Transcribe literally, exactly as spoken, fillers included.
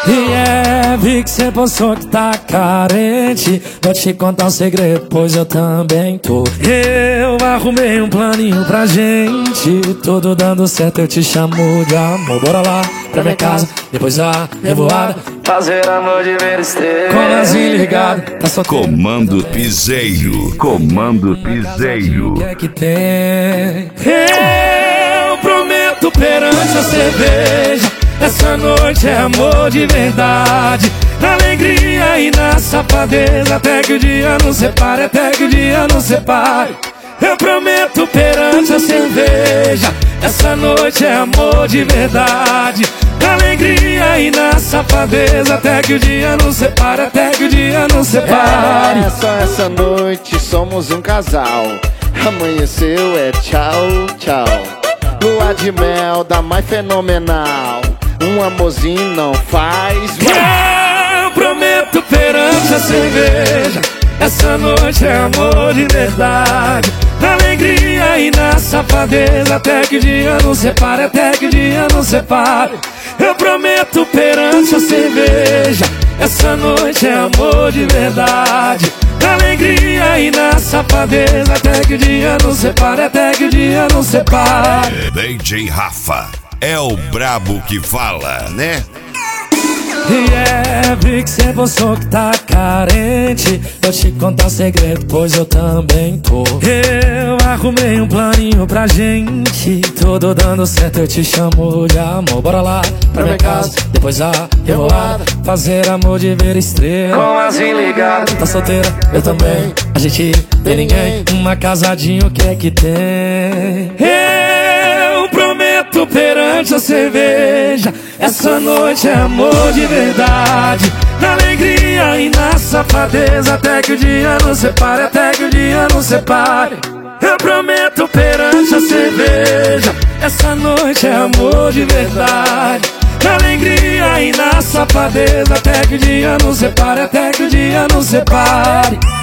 E é, vi que cê postou que tá carente. Vou te contar um segredo, pois eu também tô. Eu arrumei um planinho pra gente, tudo dando certo, eu te chamo de amor. Bora lá pra minha casa, depois a revoada, fazer amor de ver estrela. Com as ligado, tá solteiro. Comando Piseiro, Comando Piseiro. O que é que tem? Eu prometo perante a cerveja, essa noite é amor de verdade. Na alegria e na safadeza, até que o dia nos separe, até que o dia nos separe. Eu prometo perante a cerveja, essa noite é amor de verdade. Na alegria e na safadeza, até que o dia nos separe, até que o dia nos separe. É só essa noite, somos um casal. Amanheceu é tchau, tchau. Lua de mel da mais fenomenal. Um amorzinho não faz mal. Eu prometo perante a cerveja, essa noite é amor de verdade. Na alegria e na safadeza, até que o dia nos separe, até que o dia nos separe. Eu prometo perante a cerveja, essa noite é amor de verdade. Na alegria e na safadeza, até que o dia nos separe, até que o dia nos separe. D J Rafa é o brabo que fala, né? E é, vi que cê postou que tá carente. Vou te contar um segredo, pois eu também tô. Eu arrumei um planinho pra gente, tudo dando certo, eu te chamo de amor. Bora lá pra minha casa, depois a revoada, fazer amor de ver estrela. Com as ligadas, tá solteira, eu também. A gente tem ninguém, uma casadinha, o que é que tem? Eu prometo perante a cerveja, essa noite é amor de verdade. Na alegria e na safadeza, até que o dia nos separe, até que o dia nos separe. Eu prometo perante a cerveja, essa noite é amor de verdade. Na alegria e na safadeza, até que o dia nos separe, até que o dia nos separe.